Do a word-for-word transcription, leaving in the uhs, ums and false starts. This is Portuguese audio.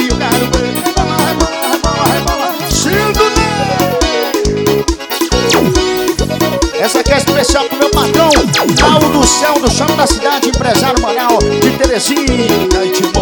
e eu quero ver. Rebola, rebola, rebola, rebola. Sinto, né? Essa aqui é especial pro meu patrão Raul do Céu, do Chão da Cidade, empresário moral de Terezinha.